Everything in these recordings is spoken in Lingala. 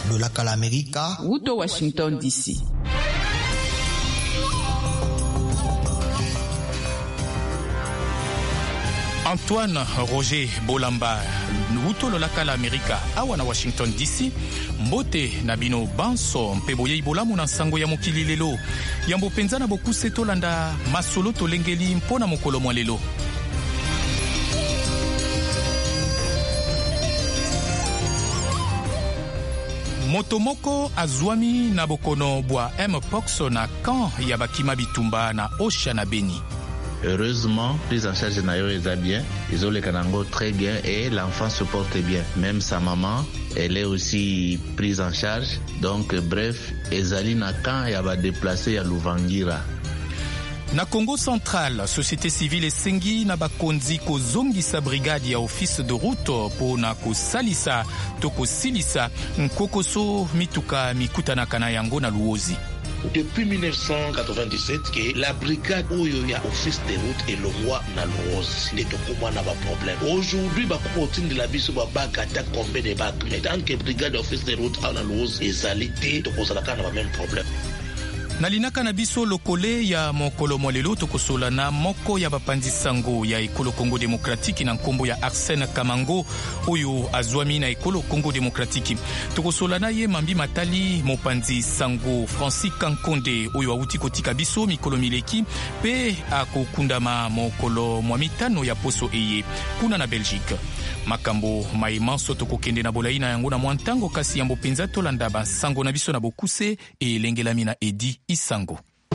le lac à l'Amérique. Wuto Washington DC. Antoine Roger Bolamba, Wuto Lolaka l'Amérique, awana Washington DC, Mbote Nabino Banso, Mpeboye Ibolamu na sango ya mokili lelo. Yambo penzana boku seto landa masolo to lengeli mpona mokolo mwa lelo. Motomoko azwami na bokono bwa Mpox na camp ya bakima bitumba na Osha na Beni. Heureusement, prise en charge na yo eza bien, ils ont le kanango très bien et l'enfant se porte bien. Même sa maman, elle est aussi prise en charge. Donc bref, ezali na camp ya ba déplacé ya Luvangira. Na Congo central, société civile esengi na bakonzi kozongisa brigade ya office de route po na kosalisa to kosilisa nkokoso mituka mikutanaka na yango na Luozi. Depuis 1997 que la brigade oyo ya office de route elongwa na Luozi ne tokoma na ba problème. Aujourd'hui ba kopotindi la biso ba bagata combien de bac mais tant que brigade office de route na Luozi ezali te tokozalaka na ba même problème. Nalinaka na biso lokole ya mokolo molelo tokosola na moko ya bapanzi sango ya ekolo Congo Démocratique na nkombo ya Arsène Kamango oyo azwami na ekolo Congo Démocratique. Tokosola na ye mambi matali mopanzi sango Francis Kankonde oyo awuti kotika biso mikolo mileki pe akokundama mokolo mwa mitano ya poso eye kuna na Belgique. Makambo maimanso tokokende na bolaina yango na mwantango kasi yambo penza tolanda basango na biso na bokuse e lengelami na Edi Isango.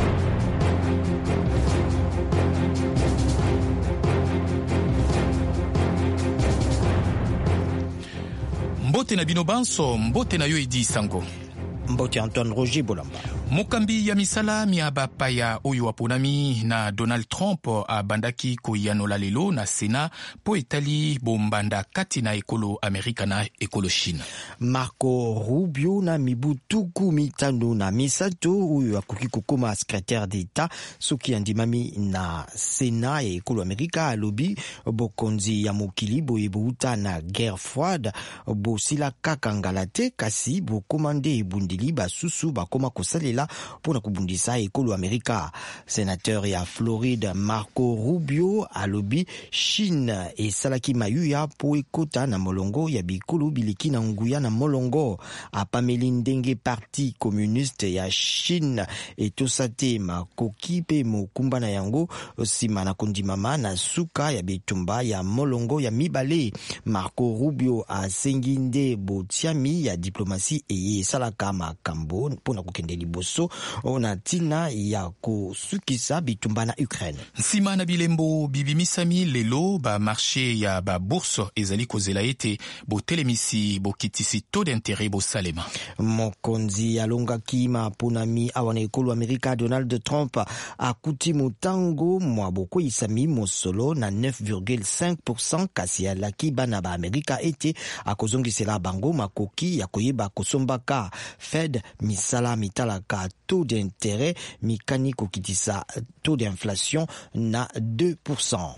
Mbote na bino banso, mbote na yo Edi Isango. Mbote Antoine Roger Bolamba. Mokambi ya misala miaba paya oyo aponami na Donald Trump abandaki koyanola lelo na Sena po etali bombanda kati na ekolo Amerika na ekolo China. Marco Rubio na mibutuku mitano na misato oyo akoki kokoma secrétaire d'État soki andimami na Sena ya ekolo Amerika alobi bokonzi ya mokili boyebouta na guerre froide bosila kakangala te kasi bokomande ebundili basusu bakoma kosalela pona kubundisa ekolo Amerika. Sénateur ya Floride Marco Rubio alobi Chine esalaki mayuya po ekota na molongo ya bikolo biliki na nguya na molongo. Apameli ndenge parti communiste ya Chine etosate makoki pe mokumba na yango sima na kondimama na suka ya bitumba ya molongo ya mibale. Marco Rubio asengi nde botiami ya diplomasi eye esalaka makambo pona kokende liboso ona tina ya kosukisa bitumba na Ukraine. Nsima na bilembo bibimisami lelo ba marché ya ba bourse ezali kozela ete botelemisi bokitisi taux d'intérêt bosalema. Mokonzi alongaki maponami awana ekolo Amerika Donald Trump akuti motango mwa boko isami mosolo na 9,5% kasi alaki bana ba Amerika ete akozongisela bango makoki ya koyeba kosombaka. Fed misala mitalaka taux d'intérêt mikani kokitisa taux d'inflation na 2%.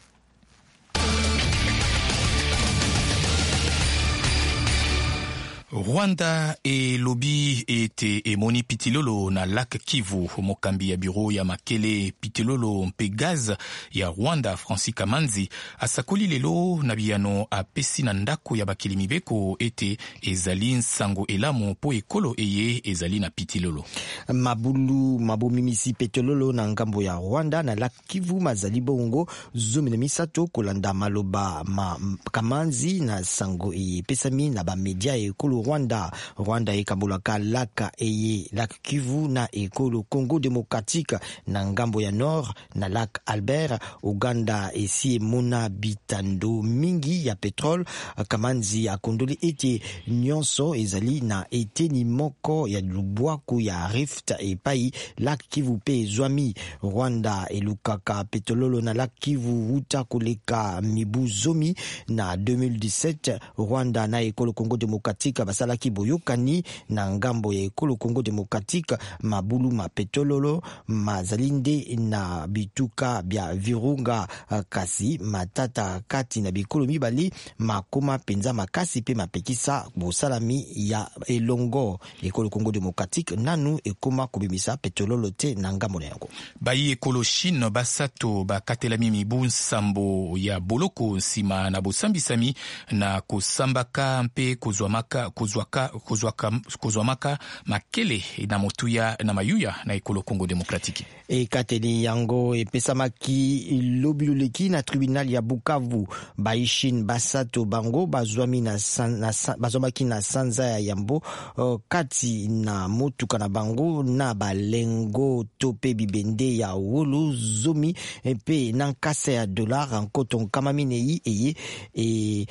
Rwanda e lobi ete emoni pitilolo na lac Kivu. Mokambi ya bureau ya makele pitilolo mpe gaz ya Rwanda Francis Kamanzi asakoli lelo na biyano apesi na ndako ya bakili mibeko ete ezali nsango elamu po ekolo eye ezali na pitilolo. Mabulu mabomimisi petrololo na ngambo ya Rwanda na lac Kivu mazali bongo zomi na misato kolanda maloba Kamanzi na sango eye pesami na ba media ekolo Rwanda ekambolaka laka eye lac Kivu na ekolo Congo Démocratique na ngambo ya nord na lac Albert. Uganda esi mona bitando mingi ya petrol. Kamanzi akondoli ete nyonso ezali na eteni moko ya lubwaku ya Rift epai lac Kivu pe zwami. Rwanda elukaka petrololo na lac Kivu uta koleka mibu zomi na 2017. Rwanda na ekolo Congo Démocratique basalaki boyokani na ngambo ya ekolo Congo Démocratique mabulu mapetololo mazalinde na bituka bya Virunga kasi matata kati na bikolo mibali makoma penza makasi pe mapekisa bosalami ya elongo ekolo Congo Démocratique nanu ekoma kobimisa petololo te na ngambo na yango. Bayi ekolo Chine basato bakatelami mibu nsambo ya boloko nsima na bosambisami na kusambaka mpe kuzwamaka makele na motuya na mayuya na ekolo Congo Démocratique. Ekateli yango epesamaki lobiluleki na tribunal ya Bukavu. Baishin basato bango bazwamaki na sanza ya yambo kati na motuka na bango na balengo tope bibende ya wolo zomi pe na nkasa ya dollar nkoto nkama minei eye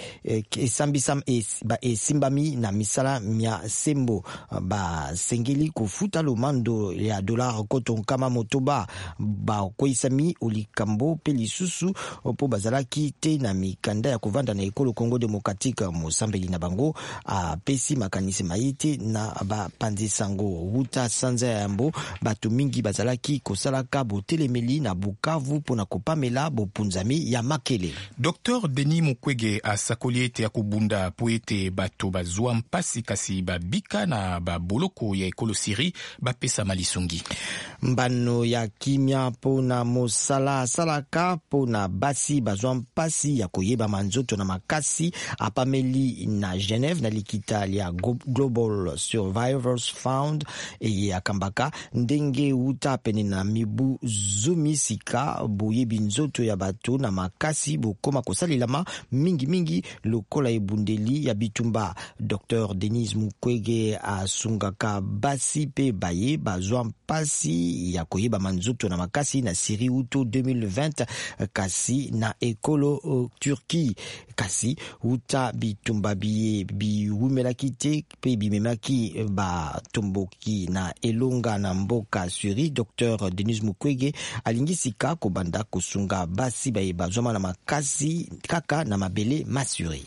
esimbami na misala mia sembo basengeli kufuta lomando ya dollar nkoto nkama motoba bakoisami olikambo pe lisusu po bazalaki te na mikanda ya kovanda na ekolo Congo Démocratique. Mosambeli na bango apesi makanisi mayete na bapanzi sango wuta sanza ya yambo bato mingi bazalaki kosalaka botelemeli na Bukavu pona kopamela bopunzami ya makele. Dr Denis Mukwege asakoli ete akobunda po ete bato bazwa mpasi kasi babika na baboloko ya ekolo Siri bapesa malisungi. Mbano ya kimia pona mosala salaka pona basi bazwa mpasi ya koyeba manzoto na makasi apameli na Genève na likita ya Global Survivors Fund eye akambaka ndenge uta pene na mibu zumi sika boyebi nzoto ya bato na makasi bokoma kosalilama mingi lokola ebundeli ya bitumba. Dr Denis Mukwege asungaka basi pe baye bazwa mpasi ya koyeba manzoto na makasi na Siri uto 2020 kasi na ekolo Turki kasi uta bitumba biwumelaki te pe bimemaki batomboki na elonga na mboka Siri. Dr Denis Mukwege alingisika kobanda kosunga basi baye bazwama na makasi kaka na mabele masuri.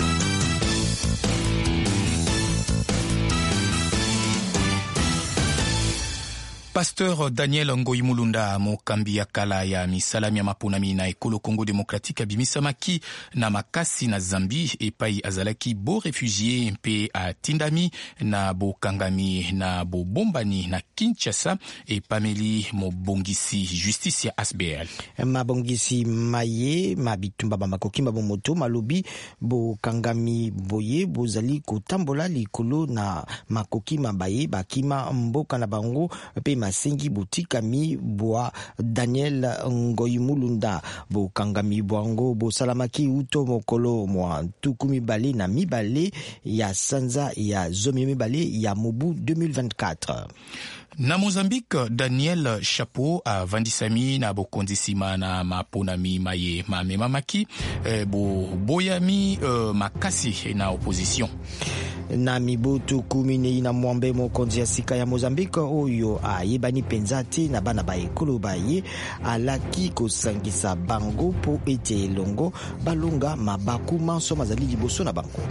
Pasteur Daniel Ngoyi Mulunda mokambi ya kala ya misalami ya maponami na ekolo Congo Démocratique abimisamaki na makasi na Zambi epai azalaki bo réfugié mpe atindami na bokangami na bobombani na Kinshasa epameli mobongisi justice ya ASBL. Mabongisi maye mabitumba bamakoki mabomoto malobi bokangami boye bozali kotambola likolo na makoki mabaye bakima mboka na bango pe masengi botikami bwa Daniel Ngoyi Mulunda bokangami bwango bosalamaki uto mokolo mwa tuku mibale na mibale ya sanza ya zomi mibale ya mobu 2024. Na Mozambique, Daniel Chapeau avandisami na bokondisima na maponami maye mamemamaki boyami makasi na opposition. Na mibutu 10 na mwambe mokonzi ya sika ya Mozambique oyo ayebani penza te na bana ba ekolo baye alaki kosangisa bango po ete elongo balonga mabaku manso mazali liboso na bango.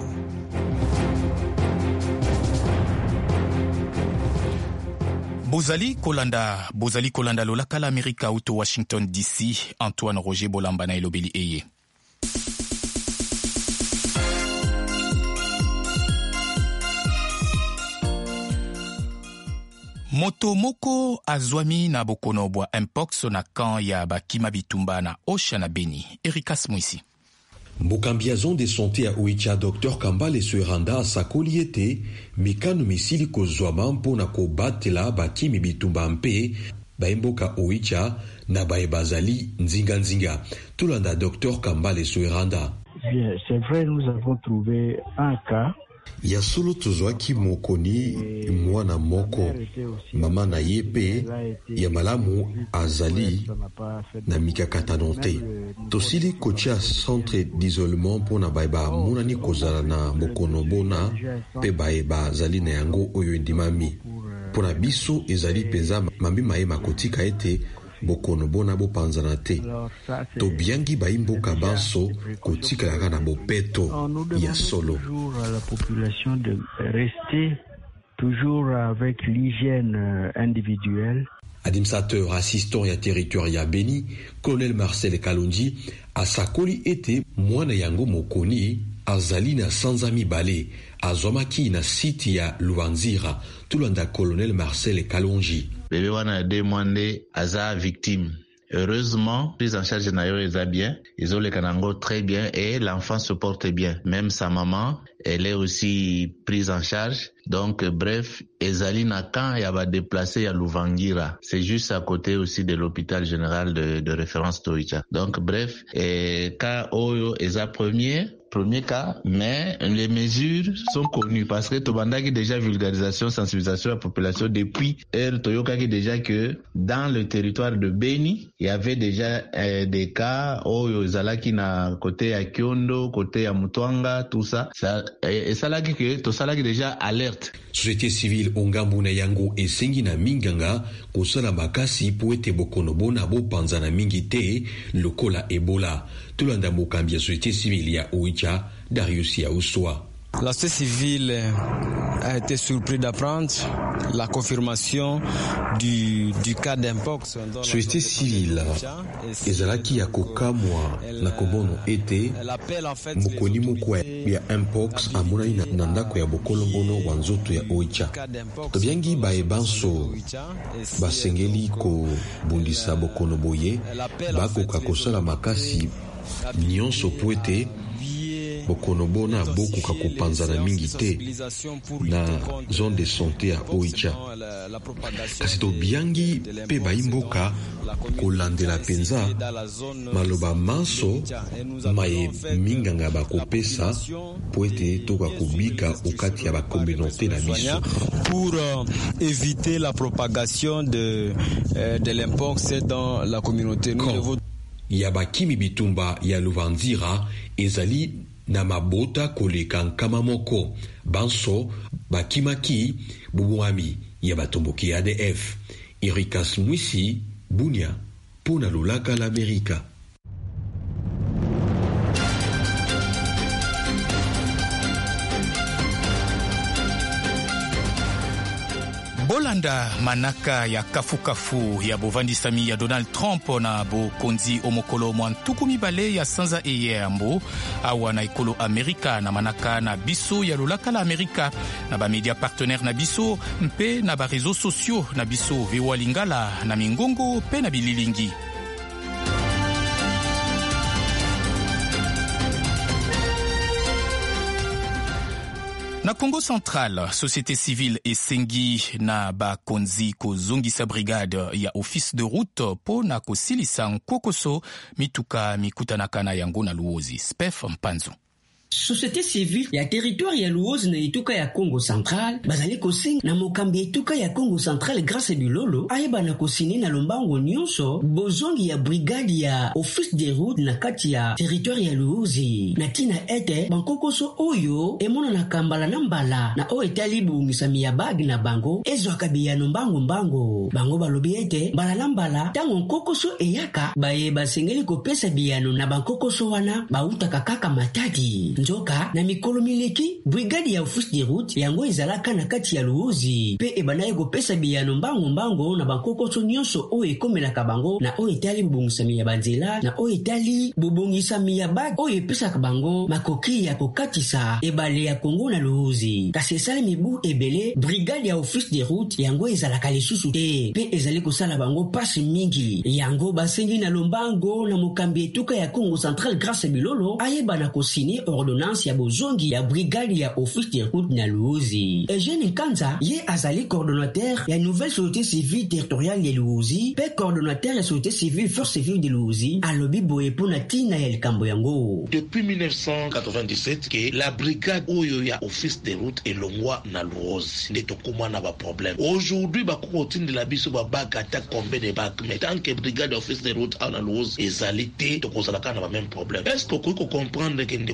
Bozali kolanda lolaka la Amerika uto Washington DC. Antoine Roger Bolamba na elobeli eye. Moto moko azwami na bokono bwa mpox na kan ya bakima bitumba na Osha na Beni. Erikas Mwisi. Mokambiazon de santé ya Oicha Dr Kambale Soeranda asakoli ete mikano misili kozwama mpona kobatela bakimi bitumba mpe baemboka Oicha na bae bazali nzinga. Tulanda Dr Kambale Soeranda. Bien, c'est vrai, nous avons trouvé un cas. Ya solo tozwaki mokoni mwana moko mama na ye pe ya malamu azali na mikakatano te. Tosili kotia centre d'isolement mpona baeba munani kozala na bokono bona pe baeba azali na yango oyo endimami. Mpona biso ezali penza mambi maye makotika ete bokono bona bopanzana te tobiangi baimboka banso kotikalaka na bopeto ya solo. La population de rester toujours avec l'hygiène individuelle. Administrateur assistant ya territoire ya Beni, colonel Marcel Kalonji asakoli ete mwana yango mokoni azali na sanza mibale azwamaki na site ya Luanzira tulanda colonel Marcel Kalonji. Bebe wana demande aza victime. Heureusement, prise en charge na yo eza bien, ils ont le kanango très bien et l'enfant se porte bien. Même sa maman, elle est aussi prise en charge. Donc, bref, ezali na kan ya ba déplacé à Louvangira. C'est juste à côté aussi de l'hôpital général de référence Toicha. Donc, bref, cas oyo eza premier cas, mais les mesures sont connues parce que Tobandaki déjà vulgarisation, sensibilisation à la population depuis Toyokaki déjà que dans le territoire de Beni, il y avait déjà des cas oyo zalaki na côté ya Kiondo, côté ya Mutwanga, tout ça. Et ça là que Tosalaki déjà alerte. Société civile ongambu na yango esengi na minganga kosala makasi po ete bokono bona bopanza na mingi te lokola Ebola. Tulanda mokambi ya société civile ya Oicha, Darius Yaoussoa. La société civile a été surpris d'apprendre la confirmation du cas d'impox. Société civile ezalaki ya kokamwa na kobono ete mokoni moko ya impox amonani na ndako ya bokolongono wa nzoto ya Oicha. Tobiangi baebanso basengeli kobundisa bokono boye bakoka kosala makasi nyonso po ete bokono bona bokoka kopanzana mingi te na zone de santé ya Oicha. Kasi tobiangi pe baimboka kolandela penza maloba manso maye minganga bakopesa po ete toka kubika okati ya bakommunauté na biso pour éviter la propagation de l'impox dans la communauté. Ya bakimi bitumba ya Luvanzira ezali na mabota koleka nkama moko banso bakimaki bubuami ya batomboki ADF. Erikas Mwisi, Bunia, pona lolaka l'Amerika. bolanda manaka ya kafukafu ya bovandisami ya Donald Trump na bokonzi omokolo mwa ntuku mibale ya sanza eyambo awa na ekolo Amerika na manaka na biso ya lolaka la Amerika na bamedia partenaire na biso mpe na barezo sociaux na biso VOA Lingala na Mingongo pe na Bililingi. Na Congo Central, société civile esengi na bakonzi kozongisa brigade ya office de route po na kosilisa nkokoso mituka mikutanaka na yango na Luozi. Spef Mpanzo. Société civile ya territoire ya Luozi na ituka ya Congo Central bazali kosinga na mokambi ituka ya Congo Central grâce du lolo ayeba na kosini na lombango nyonso bozongi ya brigade ya office de route na kati ya territoire ya Luozi na tina ete bankokoso oyo emona na kambala na mbala na o etali bungisami ya bag na bango ezwaka biyano mbango bango balobi ete mbala na mbala tango nkokoso eyaka baye basengeli kopesa biyano na bankokoso wana bautaka kaka matadi njoka na mikolo mileki brigade ya office de route yango ezalaka na kati ya Luozi pe ebanaye kopesa biyano mbango na bankokoso nyonso o ekomelaka bango na o etali bubongisami ya banzela na o etali bubongisami ya bag o epesaka bango makoki ya kokatisa ebale ya Kongo na Luozi. Kasi esali mibu ebele brigade ya office de route yango ezalaka lisusu te pe ezali kosala bango pasi mingi yango basengi na lombango na mokambi etuka ya Congo Central grâce bilolo ayeba na kosini ordonnance ya bozongi ya brigade ya office de route na Luozi. Eugène Kanza ye azali coordonnateur ya nouvelle société civile territoriale ya Luozi pe coordonnateur ya société civile force civile de Luozi alobi boye pona tina ya likambo yango. Depuis 1997 que la brigade oyo ya office de route elongwa na Luozi nde tokoma na ba problème. Aujourd'hui ba kokotindi la biso ba bagata combien de bac mais tant que brigade office de route na Luozi ezali te tokozalaka na ba même problème. Est-ce que vous comprendre que ndeko journaliste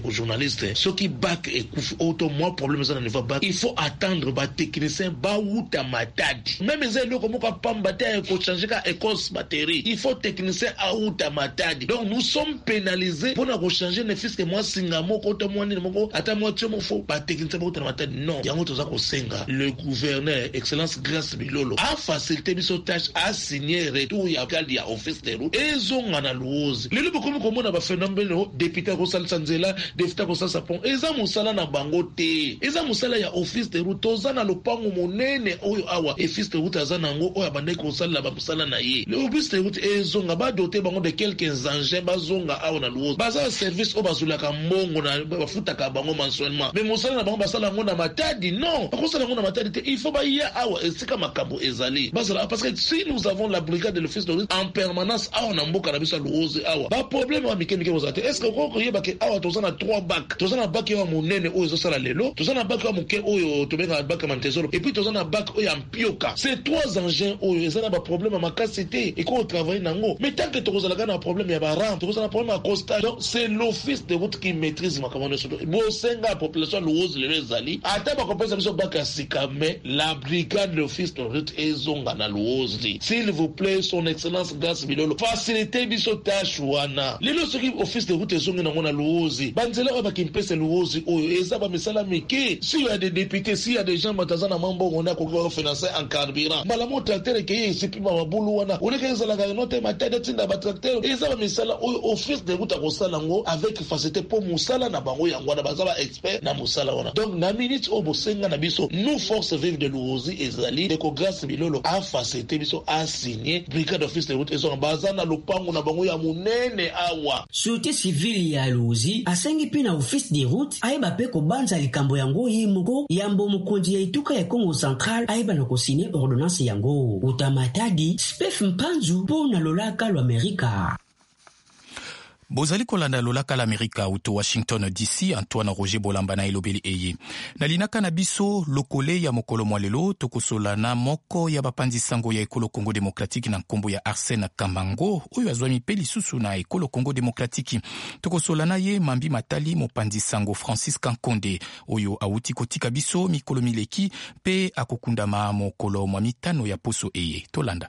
journaliste ceux qui bac et auto moi problème ça ne va pas il faut attendre ba technicien ba uta matadi même les loko moko pamba te ko changer ka écos batterie il faut technicien a uta matadi donc nous sommes pénalisés pour na ko changer ne fils que moi singa moko to moi ni moko ata moi tu mo faut ba technicien ba uta matadi non yango to za ko senga le gouverneur excellence Grace Bilolo a facilité biso tâche a signé retour ya kaldi ya office de route ezonga na luozi lelo bokomo komona ba phénomène député ko sal sanzela député ko sal sapon eza musala na bango te eza musala ya office de route toza na lopango monene oyo awa office de route azana ngo oyo bande ko sala ba musala na ye le office de route ezonga ba doter bango de quelques engins bazonga awa na luozi baza service o bazulaka mbongo na bafutaka bango mensuellement mais musala na bango basala ngo na matadi non ko sala ngo na matadi te il faut ba ya awa esika makambo ezali bazala parce que si nous avons la brigade de l'office de route en permanence awa na mboka na biso luozi awa ba problème wa mikemike bozate est-ce que ko yeba ke awa toza na 3 bacs toza na bac ya monene oyo zo sala lelo toza na bac ya muke oyo tobenga bac ya mantezolo et puis toza na bac oyo ya mpioka ces 3 engins oyo ezana ba problème ma capacité et ko travailler nango mais tant que toza la na problème ya ba rampe toza na problème à constat donc c'est l'office de route qui maîtrise ma commande sur bo senga population luozi le zali ata ba kompensa biso bac ya sika mais la brigade de l'office de route ezonga na luozi s'il vous plaît son excellence Grace Bilolo faciliter biso tâche wana lelo soki office de route ezonga na ngona luozi banzela ba kimpese luozi oyo eza ba misala mike si y a des députés si y a des gens batazana mambo on a ko financer en carburant mala mo tracteur ke yesi piba mabulu wana on ke ezala ga note matade tinda ba tracteur eza ba misala oyo office de route ko sala ngo avec facilité pour musala na bango yango na bazaba expert na musala wana donc na minute o bosenga na biso nous force vive de luozi ezali de ko Grace Bilolo a facilité biso a signé brigade office de route ezonga bazana lopango na bango ya munene awa société civile ya luozi asengi pina office de route ayeba pe kobanza likambo yango yimoko yambo mukonzi ya ituka ya Congo Central ayeba na kosine ordonnance yango utamatadi Spef Mpanzu po na lolaka lo Amerika. Bozali kolanda lolaka l'Amerika uto Washington DC Antoine Roger Bolamba na elobeli eye. Na linaka na biso lokole ya mokolo mwalelo tokosola na moko ya bapandi sango ya ekolo Congo Demokratiki na nkombo ya Arsène Kamango oyo azwami pe lisusu na ekolo Congo Demokratiki. Tokosola na ye Mambi Matali mopandi sango Francis Kankonde oyo awuti kotika biso mikolo mileki pe akokundama mokolo mwa mitano ya poso eye. Tolanda.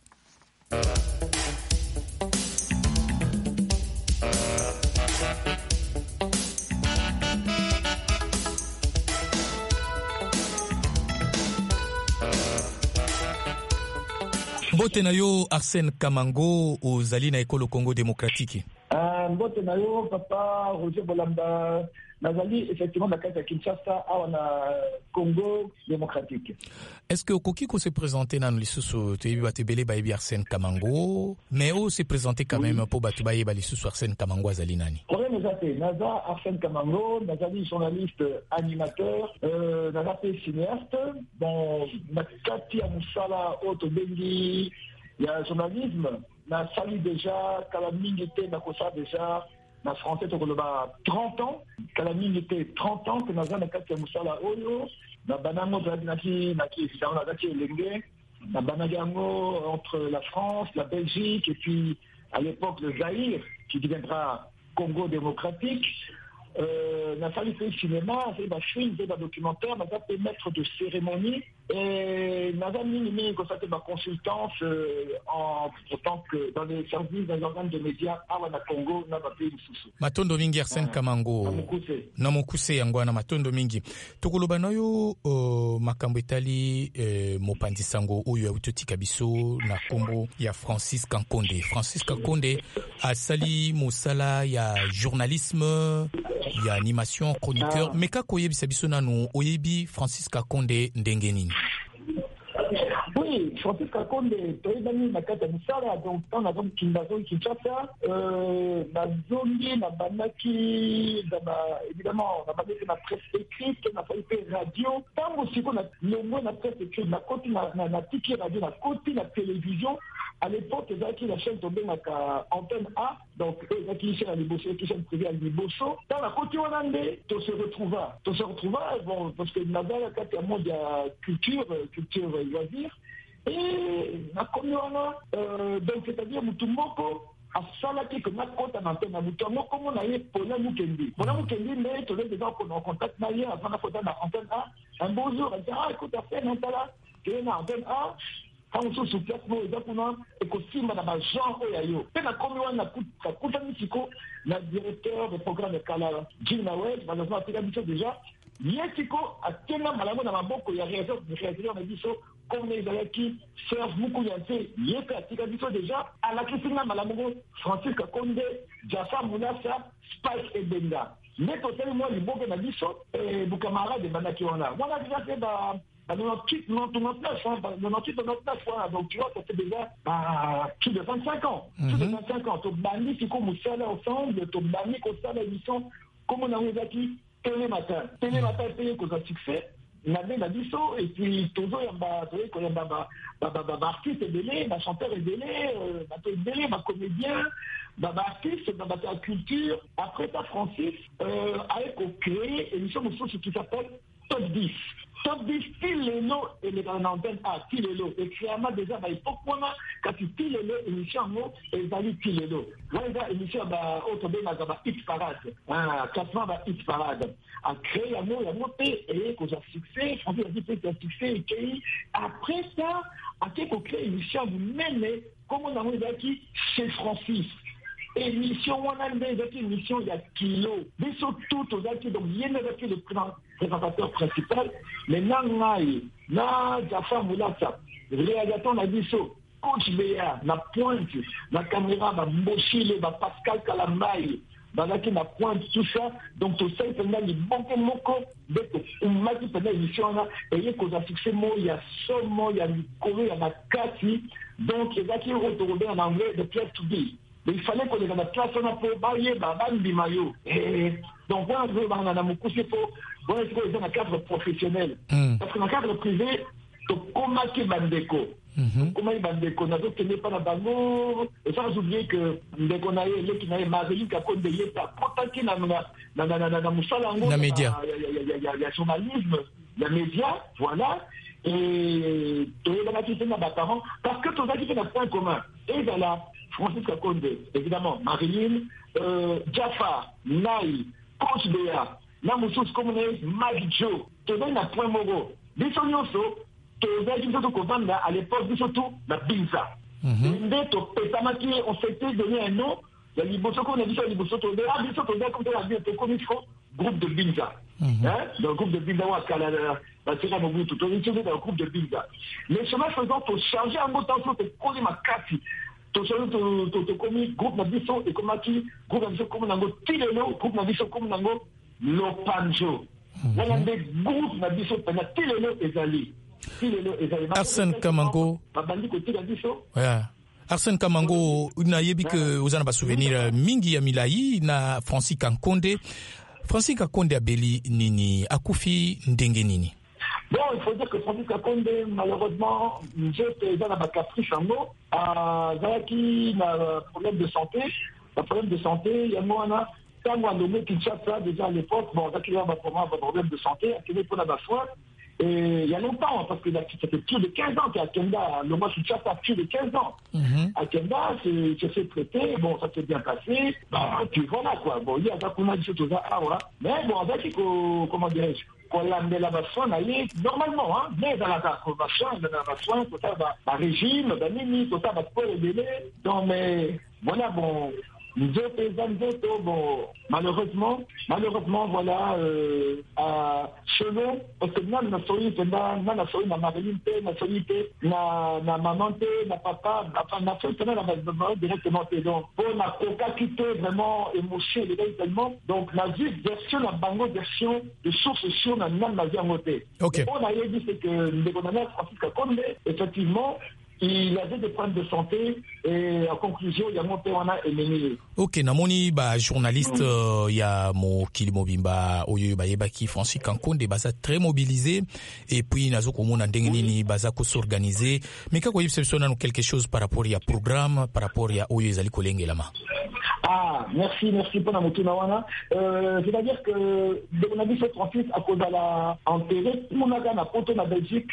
Mbote na yo Arsène Kamango ozali na ekolo Congo Demokratiki. Mbote na yo papa Roger Bolamba nazali effectivement na kati ya Kinshasa awa na Congo Démocratique. Est-ce que okoki ko se présenter na lisusu te ba tebele ba yebi Arsène Kamango mais o se présenter quand même pour batu ba yeba lisusu Arsène Kamango azali nani? Problème ezate naza Arsène Kamango nazali journaliste animateur nazali cinéaste bon na kati ya musala auto bengi ya journalisme na sali déjà kala mingi te na kosa déjà na français to koloba 30 ans kala mingi te 30 ans que naza na kati ya musala oyo na banango naki évidemment naki elenge na banagango entre la France, la Belgique et puis à l'époque le Zaïre qui deviendra Congo Démocratique. N'a fallu faire le cinéma, fait des films, fait des documentaires, n'a pas fait maître de cérémonie et n'a pas mis constaté ma consultance en tant que dans les services, dans les organes de médias à la Congo, n'a pas fait le sous. Matondo mingi Arsène Kamango. Na mokuse yango na matondo mingi. Tokoloba na yo makambo etali mopandi sango oyo utotika biso na kombo ya Francis Kankonde. Francis Kankonde asali mosala ya journalisme ya animation chroniqueur mais kako oyebisa biso nanu oyebi Francis Kankonde ndenge nini? Oui, Francis Kankonde toyebani na kati ya misala donc on a donc Kinshasa na zongi na banaki évidemment on a parlé de la presse écrite on a parlé de radio tant aussi qu'on a longo na presse écrite na côté na tiki radio na côté la télévision à l'époque il y avait la chaîne tombée na antenne A donc il y a qui chaîne à Liboso qui chaîne privée à Liboso dans la côté hollandais to se retrouva bon parce que na dans la carte à monde culture loisir et na communauté donc c'est-à-dire Mutumboko asalaki que nakota na mpe na butu yango kombo na ye Pona Mukendi nde tozali déjà en contact na ye avant nakota na antenne A un beau jour adi écoute affaire nantala keye na antenne A ntango mosusu place mo eza kuna ekosimba na bagenre oyo ya yo mpe nakomi wana nakutani siko na directeur de programme ya kala Jina West bazazima atika biso déjà ye siko atenga malamu na maboko ya réalisateur na biso comme ezalaki Serge Mukuya nte ye mpe atika biso déjà alakisi nga malamu ngo Francis Kakonde Jafar Mulasa Spike Ebenga nde totali mwa liboke na biso bukamarade ebandaki wana déjà fait 98, donc tu vois, ça fait déjà plus de 25 ans. Plus de 25 ans. Tu bannis, tu commences à ensemble, tu bannis comme ça l'émission, comme on a dit, Télématin. Télématin payé cause un succès. La biso, et puis toujours, il y a artiste est délai, chanteur est délai, comédien, artiste, la culture. Après ça, Francis a créé une émission qui s'appelle Top 10. Top 10, Tilelo et les antennes A, Tilelo. Et créalement déjà, à l'époque, quand tu Tilelo, émission en mot, et Zali Tilelo. Voilà, émission, autre hit parade. Classement, hit parade. A créé un mot, et qu'on a succès, Francis a dit que c'est un succès, et après ça, à qui qu'on crée une émission, vous menez, comme on a dit, chez Francis. Émission, on a une émission, il y a Kilo. Mais surtout, donc, il y a le présentateur principal, mais Nangaï, na Jafar Moulassa, réalisateur na biso, coach Béa, na pointe, na caméra, na Mbochile, na Pascal Kalambaï, bazaki na pointe, tout ça, donc tout ça, il pendant les bons moko, on m'a dit pendant l'émission, et il y a cause à succès, il y a Somo, il y a Nikolo, il y a Nakati, donc il y a qui retrouvé en anglais, the place to be. Mais il fallait qu'on ait la place, on a fait bailler, bandi maillot. Donc, voilà, on a beaucoup de choses. Voilà, il faut dans le cadre professionnel. Parce que dans le cadre privé, comment est Bandeko? Comment est Bandeko? On a d'autres qui n'est pas la bango. Et sans oublier que Bandeko n'a eu, qui n'a eu Maréline, qui a connu des yétas. Pourtant, qui n'a Moussalango, il y a journalisme, il y a médias, voilà. Et tout le monde qui fait dans parents, parce que tout le monde qui fait un point commun. Et voilà. Francis Kakonde, évidemment, Marilyn, Jafar, Naï, Coach Béa, Namoussous Komone, Mike Joe, Tobé na Point Moro, Bissonyoso, Tobé Bissonyoso Kovanda, à l'époque, Bissonyoso, la Binza. Ndeto, Petamaki, on s'était donné un nom, la Liboso, qu'on a dit ça, Liboso Tobé, Bissonyoso Tobé, comme tu l'as dit, tu connais groupe de Binza. Dans le groupe de Binza, la Sera Mobutu, tu es dans le groupe de Binza. Mais chemin faisant, pour changer un mot d'enfant, tu connais ma Kati. Tokomi groupe na biso et comme qui groupe na biso comme nango Tilelo groupe na biso comme nango Lopanjo voilà des groupes na biso na Tilelo ezali Arsène Kamango babandi ko Tilelo biso Arsène Kamango na yebi que uzana ba souvenir mingi ya milai na Francis Kakonde abeli nini akufi ndenge nini. Bon, il faut dire que Francis Kakonde, malheureusement, j'étais dans la caprice en mot. Zaki a un problème de santé. Il y a moi, quand on a nommé Kinshasa, déjà à l'époque, bon, Zaki a un problème de santé, à Kenya pour la soin. Et il y a longtemps, parce que ça fait plus de 15 ans qu'à Kenda, le mois Kinshasa a plus de 15 ans. À Kenda, c'est fait traiter, bon, ça s'est bien passé. Puis voilà, quoi. Bon, il y a Zakuna dit tout ça, mais bon, Zaki, comment dirais-je? Normalement, mais dans la soin, tout ça, régime, tout ça, donc, mais voilà, bon, bon, malheureusement, voilà, selon, parce que na Marilyn, na maman, na papa, na directement, donc, pour la coca qui peut vraiment émotion, tellement, donc, la version, la bango version de source sur la même vie en côté. On a dit, c'est que le gouvernement Francis Kakonde, effectivement, il avait des problèmes de santé et en conclusion, il y a monté on a éliminé. Ok, namoni ba journaliste ya mo Kilimo Bimba oyo ba yebaki Francis Kakonde baza très mobilisé et puis nazo komona ndenge nini baza ko s'organiser mais kako yebsepsona quelque chose par rapport ya programme par rapport ya oyo ezali kolengelama. Merci pour la motunawana. C'est-à-dire que on a dit ce Francis à cause de la enterré pour la poto na Belgique,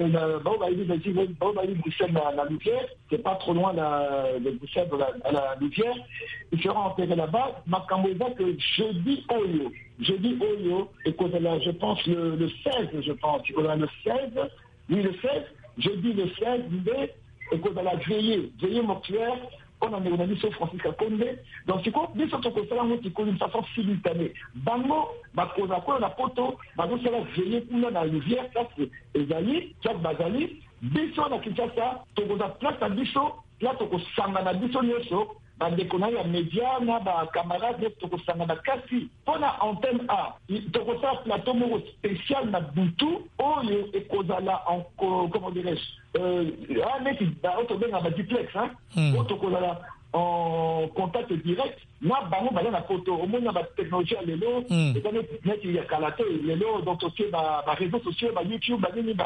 Bruxelles la Louvière, c'est pas trop loin de Bruxelles à la Louvière. Il sera enterré là-bas. Makamboza que jeudi Oyo, et cause de la, je pense le 16, je pense, le 16, oui le 16, jeudi le 16, et cause de la veillée mortuaire. On a dit sur Francis Kakonde. Donc, c'est quoi? Bien sûr, on peut d'une façon simultanée. Bango, on a la poto, bango, c'est la veillée pour la rivière, ça c'est Ezali, Jacques Bazali. Biso na Kinshasa, on a place à Biso, là, on a Sangana Biso Nyoso, bandekona ya média, na ba camarades, on a Sangana Kasi. On a antenne A, on a plateau spécial na Boutou, Oyo et Kozala en, comment dirais-je, duplex, en contact direct, na bango bala na photo, au moins na technologie à l'élo, il y a kalaté, l'élo, donc aussi réseaux sociaux, YouTube, live,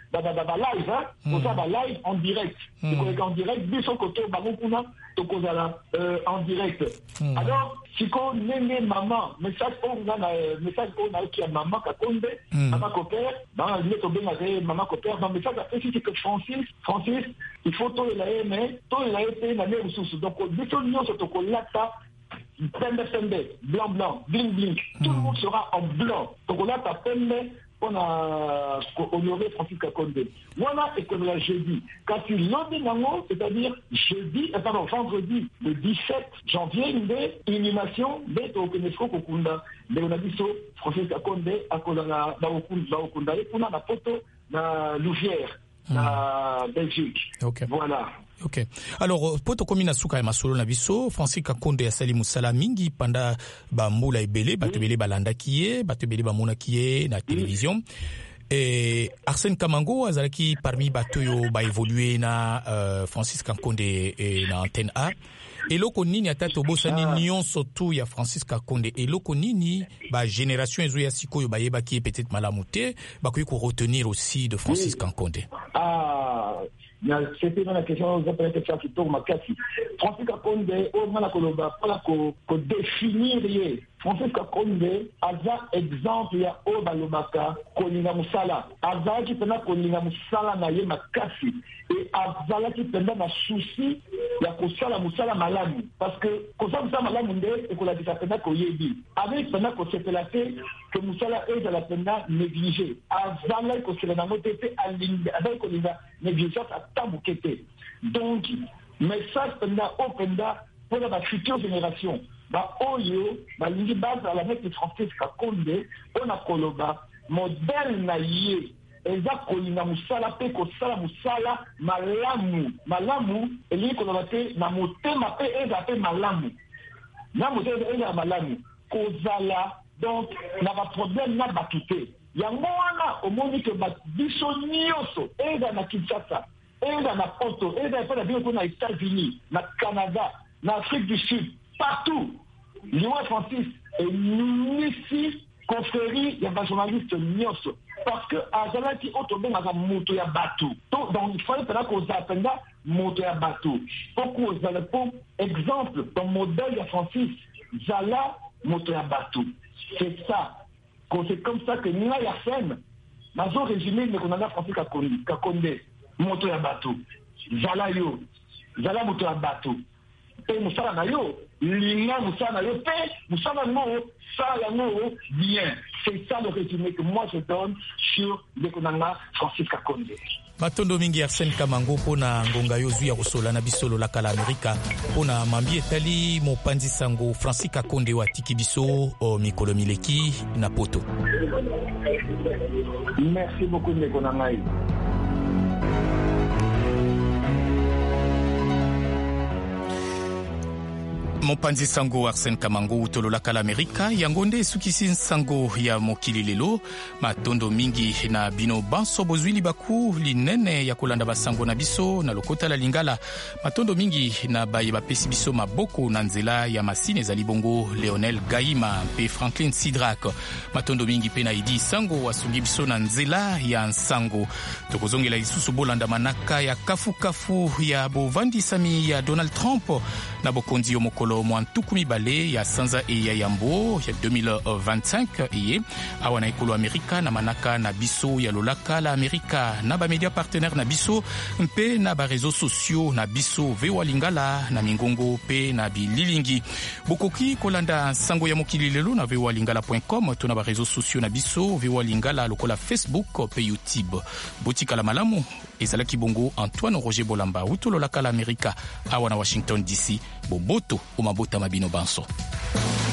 live en direct. En direct, biso koto bango kuna, tokozala en direct. Alors, si qu'on nene maman, message on a qui a maman Kakonde, maman Copère, dans le to ben avec maman Copère, dans le message après c'est que Francis, il faut to la aimer, na les ressources. Donc biso nyo so to kolata pembe, blanc, bling, tout le monde sera en blanc. Donc on a ta pembe, on a honoré Francis Kakonde. Voilà, et comme la jeudi. Quand il l'ordinamo, c'est-à-dire vendredi, le 17 janvier, une inhumation de Tokenesco Kokunda, Leonardo Francis Kakonde, à Kolana, Okunda, et pour la photo, la Louvière, la Belgique. Okay. Voilà. Ok. Alors, poto komina suka ya masolo na biso, Francis Kakonde asali musala mingi panda ba mbula ebele, bato ebele balanda kiye, bato ebele bamona kiye na télévision. Et Arsène Kamango azalaki parmi bato yo ba évoluer na Francis Kakonde na antenne A. Eloko nini atatu bosani nyonso tu ya Francis Kakonde, eloko nini ba génération ezo ya sikoyo ba yeba ki peut-être malamu te, ba ko retenir aussi de Francis Kakonde. C'était dans la question, vous avez fait ça qui tourne ma casse. Francis Kakonde, au moins la coloba, pour définir, Francis Kakonde, aza exemple ya Obalobaka, Kolinga Musala. Aza qui pena Kolinga Musala na ye makasi. Et Azala qui pena na souci, ya Kosala Musala malamu. Parce que, Kosala Musala malamu nde, et qu'on a dit ça pena koyebi. Avec pena Kosepelate, que Musala est de la pena négligée. Azala qui se l'a noté, avec Kolinga négligence à Taboukete. Donc, message pena au pena pour la future génération. Oyo, l'ingi base à la mec de Francis Kakonde, on a koloba, modèle na yé, eza kolina musala pe kosala musala malamu, eli kolobate na motema pe eza pe malamu. Na motema eza malamu, kozala, donc, na ba problème na batute. Yango wana, omoni ke biso nyonso, eza na Kinshasa, eza na Porto, eza na bioko na États-Unis, na Canada, na Afrique du Sud, partout. Léon Francis est ici, confrérie, il y a des journalistes nyonso. Parce que Azalaki Otoben a moto ya bateau. Donc il fallait qu'on s'appelle moto ya bateau. Pourquoi vous allez pour exemple, dans le modèle de Francis, Zala moto ya bateau. C'est ça. C'est comme ça que Nina Yassem, dans un résumé, mais qu'on a Francis Kakonde, moto ya bateau. Zala moto ya bateau. Et Moussala na yo, Lina Moussala na yo, Moussala no, Sala no, bien. C'est ça le résumé que moi je donne sur l'Ekonanga Francis Kakonde. Matondo mingi Arsène Kamango pona ngonga yozu ya kosola na bisolo la kala Amerika pona mambi etali mopanzi sango Francis Kakonde wa tiki biso o mikolo mileki na poto. Merci beaucoup Nekonanga. Mopanzi sango Arsène Kamango utolola kala Amerika yangonde sukisi sango ya mokili lelo matondo mingi na bino banso bozwili baku linene ya kolanda basango na biso na lokota la lingala matondo mingi na baye bapesi biso maboko na nzela ya masine za libongo Léonel Gaïma pe Franklin Sidrak matondo mingi pe na idi sango wasungi biso na nzela ya nsango tokozongela isusu bolanda manaka ya kafu ya bovandi sami ya Donald Trump na bokonzi yo mokolo mokolo mwantukumi bale ya sanza e ya yambo ya 2025 iye awa na ekolo Amerika na manaka na biso ya lolaka la Amerika na ba media partenaire na biso mpe na ba réseaux sociaux na biso VOA Lingala na mingongo pe na bililingi bokoki kolanda sango ya mokili lelo na voalingala.com to na ba réseaux sociaux na biso VOA Lingala lokola Facebook pe YouTube botika la malamu ezalaki bongo Antoine Roger Bolamba utololaka la Amerika awa na Washington DC boboto o mabota mabino banso.